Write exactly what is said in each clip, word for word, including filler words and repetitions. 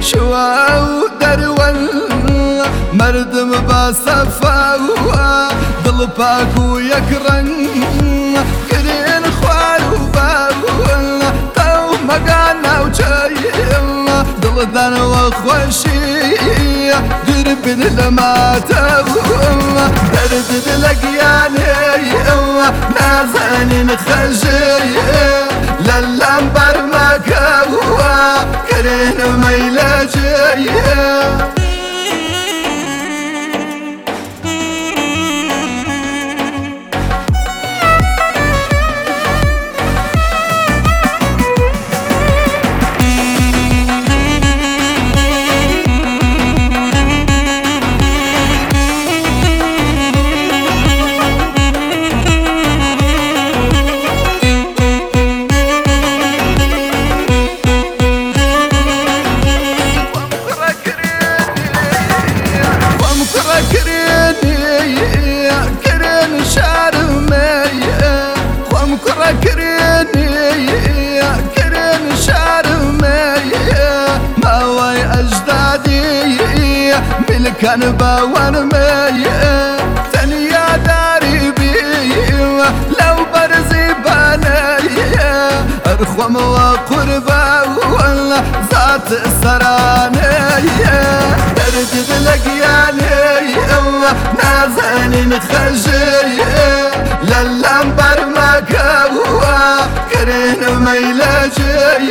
شوا ودرول مردم بصفا دل باك ويكرن كرين خوار وباول تو مقانا وجاي دل دان وخوشي درب لما تول درد دلقياني نازاني نخجي للانبر ما كوا كرين ميلاجي كرين شارمي قوم كرة كريني كرين شارمي ما وي أجدادي ملكان باورمي تنيا داري بي لو برزي باني أرخوم وقربا ولا ذات السراني درد دلقياني نازاني نخجي للانبر ما كوا كرين ميلاجي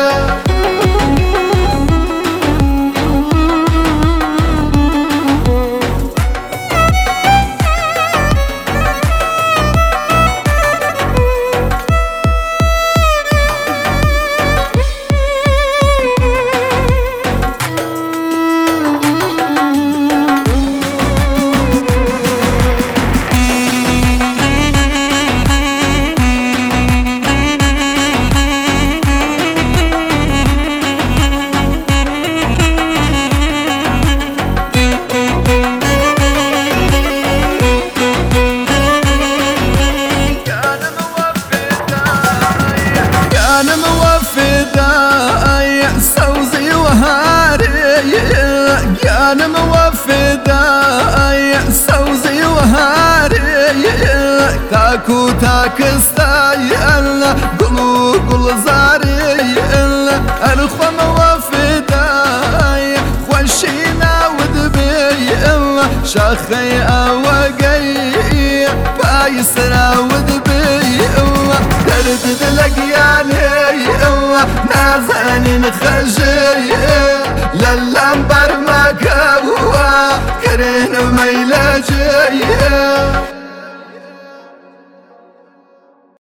أنا موفي داي سوزي وهاري أنا موفي داي سوزي وهاري تاكو تاكستاي ألا قلو قل زاري أرخو موفي داي خوشينا ودبي شاخي أوقي بايسرا ودبي درد دلقياني نازاني نخجي للانبر ما كوا كرين ميلاجي